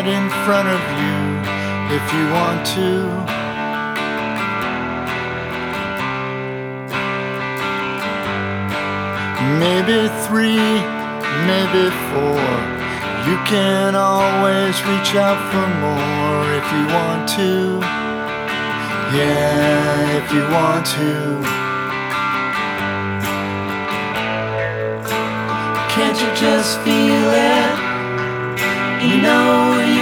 in front of you if you want to. Maybe 3, maybe 4. You can always reach out for more if you want to. Yeah, if you want to. Can't you just feel it? You know you